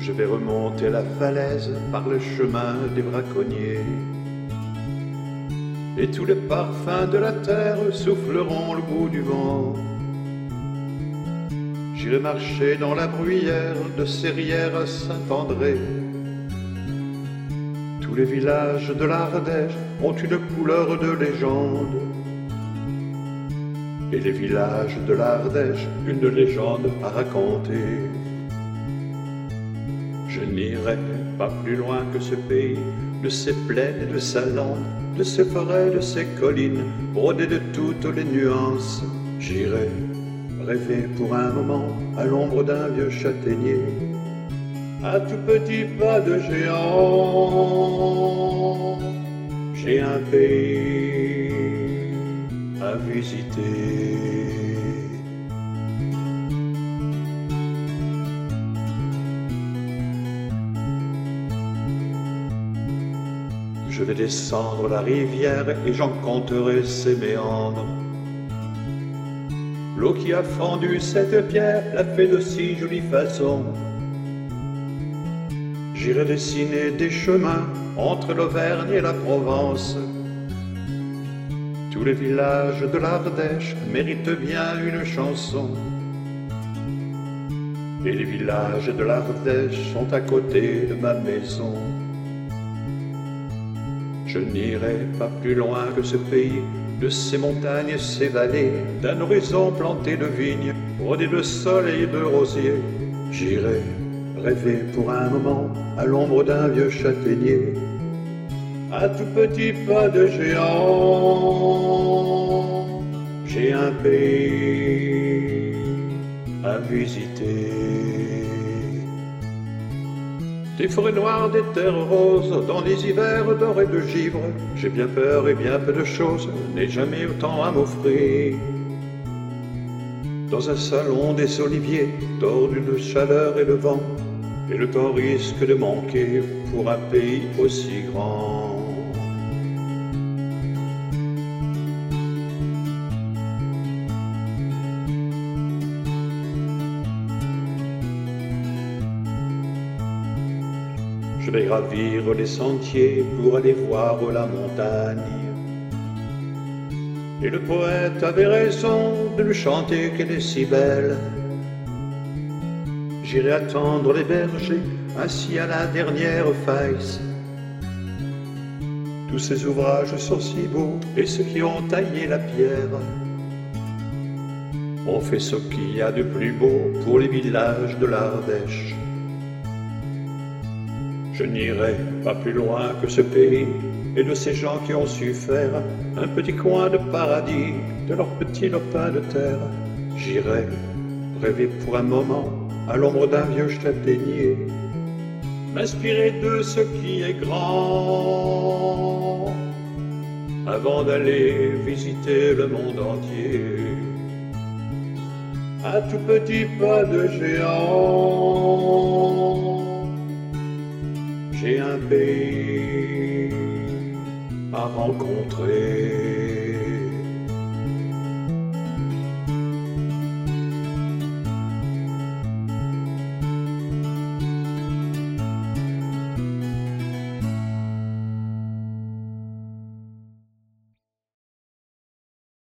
Je vais remonter la falaise par le chemin des braconniers. Et tous les parfums de la terre souffleront le goût du vent. J'irai marcher dans la bruyère de Serrières à Saint-André. Tous les villages de l'Ardèche ont une couleur de légende. Et les villages de l'Ardèche, une légende à raconter. Je n'irai pas plus loin que ce pays, de ses plaines et de sa lande, de ses forêts, de ses collines, brodées de toutes les nuances. J'irai rêver pour un moment à l'ombre d'un vieux châtaignier, à tout petit pas de géant. J'ai un pays à visiter. Je vais descendre la rivière et j'en compterai ses méandres. L'eau qui a fendu cette pierre l'a fait de si jolie façon. J'irai dessiner des chemins entre l'Auvergne et la Provence. Tous les villages de l'Ardèche méritent bien une chanson. Et les villages de l'Ardèche sont à côté de ma maison. Je n'irai pas plus loin que ce pays, de ses montagnes et ses vallées, d'un horizon planté de vignes, brodé de soleil et de rosiers. J'irai rêver pour un moment à l'ombre d'un vieux châtaignier, à tout petit pas de géant. J'ai un pays à visiter. Des forêts noires, des terres roses, dans des hivers dorés de givre. J'ai bien peur et bien peu de choses, n'ai jamais autant à m'offrir. Dans un salon des oliviers, tordus de chaleur et de vent, et le temps risque de manquer pour un pays aussi grand. Je vais gravir les sentiers pour aller voir la montagne. Et le poète avait raison de lui chanter qu'elle est si belle. J'irai attendre les bergers, assis à la dernière faille. Tous ces ouvrages sont si beaux, et ceux qui ont taillé la pierre ont fait ce qu'il y a de plus beau pour les villages de l'Ardèche. Je n'irai pas plus loin que ce pays et de ces gens qui ont su faire un petit coin de paradis de leur petit lopin de terre. J'irai rêver pour un moment à l'ombre d'un vieux châtaignier, m'inspirer de ce qui est grand avant d'aller visiter le monde entier, à tout petit pas de géant. J'ai un pays à rencontrer.